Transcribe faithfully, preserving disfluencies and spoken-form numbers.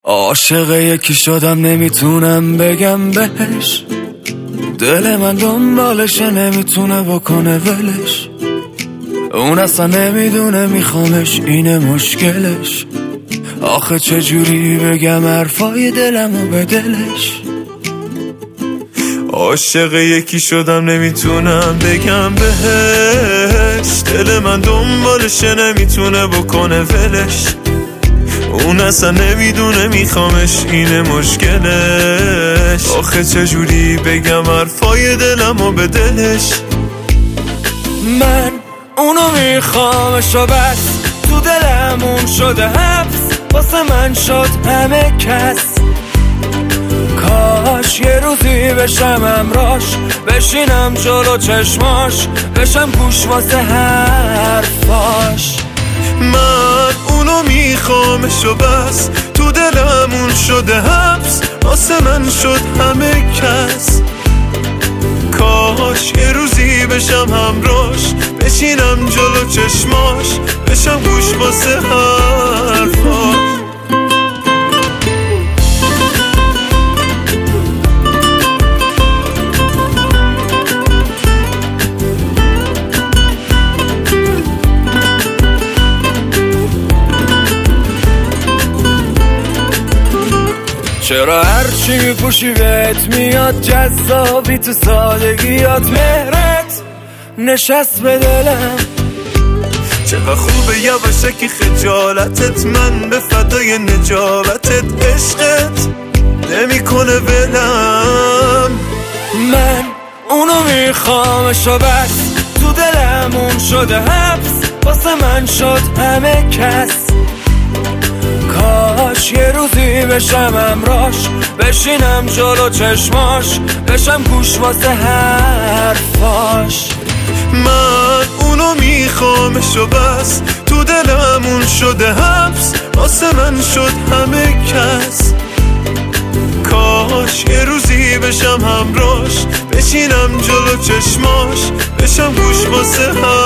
عاشق یکی شدم نمیتونم بگم بهش، دل من دنبالشه نمیتونه بکنه ولش، اون اصلا نمیدونه میخوامش اینه مشکلش. آخه چجوری بگم حرفای دلمو به دلش. عاشق یکی شدم نمیتونم بگم بهش، دل من دنبالشه نمیتونه بکنه ولش، اون اصلا نمیدونه میخوامش اینه مشکلش. آخه چجوری بگم حرفای دلمو به دلش. من اونو میخوامش و بس، تو دلمون شده حبس، واسه من شد همه کس. کاش یه روزی بشم همراش، بشینم جلو چشماش، بشم گوش واسه حرفاش. من اونو میخوامش و بس، تو دلمون شده حبس، واسه من شد همه کس. کاش یه روزی بشم همراش، بشینم جلو چشماش، بشم گوش واسه حرفاش. چرا هرچی میپوشی بهت میاد جذابی، تو سادگیات مهرت نشست به دلم. چقدر خوبه یواشکی خجالتت، من به فدای نجابتت، عشقت نمی کنه ولم. من اونو میخوامش و بس، تو دلمون شده حبس، واسه من شد همه کس. کاش یه روزی بشم همراش، بشینم جلو چشماش، بشم گوش واسه حرفاش. من اونو میخوامش و بس، تو دلمون شده حبس، واسه من شد همه کس. کاش یه روزی بشم همراش، بشینم جلو چشماش، بشم گوش واسه حرفاش.